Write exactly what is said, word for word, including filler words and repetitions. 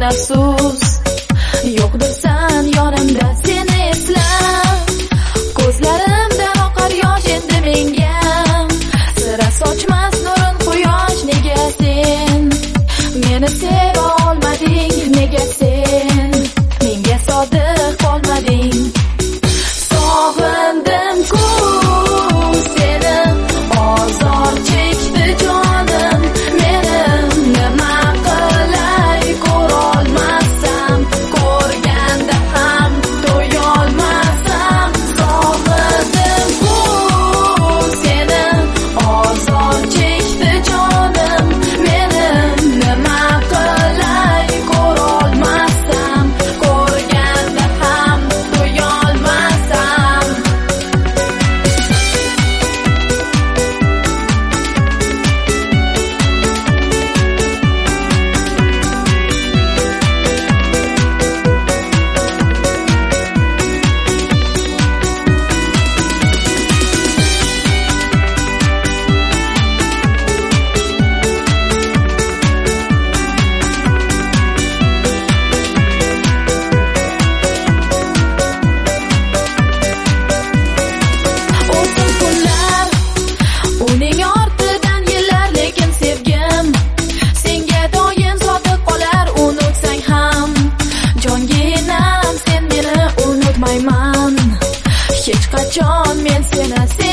afsus, yo'qdirsan yonimda seni eslab. Ko'zlarimdan oqar yosh endi menga, sira sochmas nurin quyosh. Nega sen meni seva olmading, nega sen menga sodiq qolmading? Sog'indim-ku seni, ozor chekdi jonim menim. Nima qilay ko'rolmasam, ko'rganda ham to'yolmasam. Sog'indim-ku seni, ozor chekdi jonim menim. Nima qilay ko'rolmasam, ko'rganda ham to'yolmasam. O'tib kunlar, uning ortidan yillar, lekin sevgim senga doim sodiq qolar. Unutsang ham jonginam, sen meni unutmayman hech qachon men seni